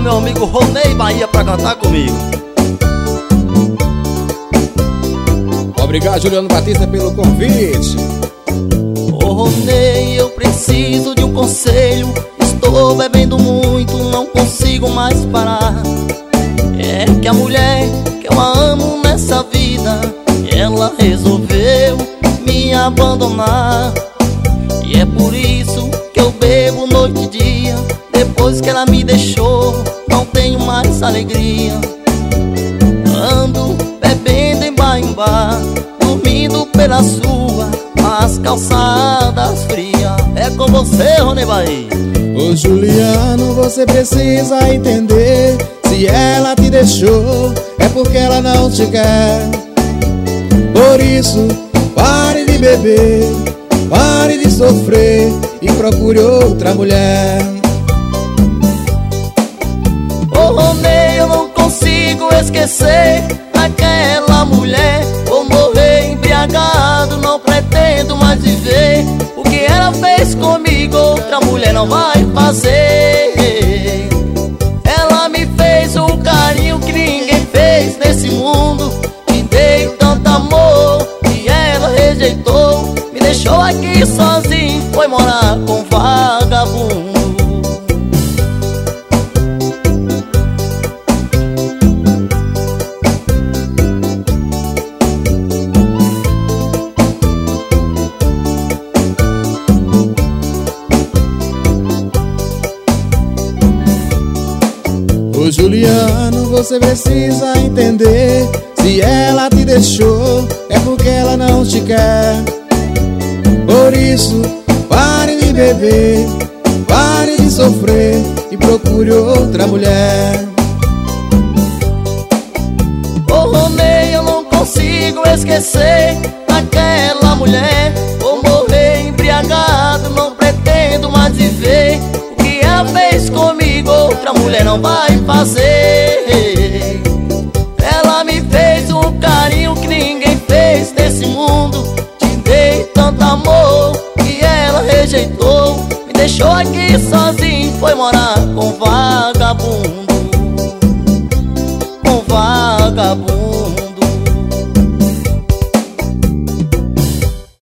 meu amigo Ronei Bahia pra cantar comigo. Obrigado, Juliano Batista, pelo convite. Ô Ronei, eu preciso de um conselho. Estou bebendo muito, não consigo mais parar. É que a mulher que eu amo nessa vida, ela resolveu me abandonar. E é por isso que eu bebo noite e dia. Depois que ela me deixou, não tenho mais alegria. Ando bebendo em bar, dormindo pelas ruas, as calçadas frias. É com você, Ronei Bahia. Ô Juliano, você precisa entender. Se ela te deixou, é porque ela não te quer. Por isso, pare de beber, pare de sofrer e procure outra mulher. Ô Ronei, eu não consigo esquecer aquela mulher. Vou morrer embriagado, não pretendo mais viver. O que ela fez comigo, outra mulher não vai fazer. Ela me fez um carinho que ninguém fez nesse mundo. Te dei tanto amor e ela rejeitou. Me deixou aqui sozinho, foi morar com vagabundo. Ô Juliano, você precisa entender. Se ela te deixou, é porque ela não te quer. Por isso, pare de beber, pare de sofrer e procure outra mulher. Ô Ronei, eu não consigo esquecer aquela mulher. Vou morrer embriagado, não pretendo mais viver. O que ela fez comigo, outra mulher não vai fazer. Ela me fez um carinho que ninguém fez nesse mundo. Te dei tanto amor e ela rejeitou. Me deixou aqui sozinho, foi morar com vagabundo.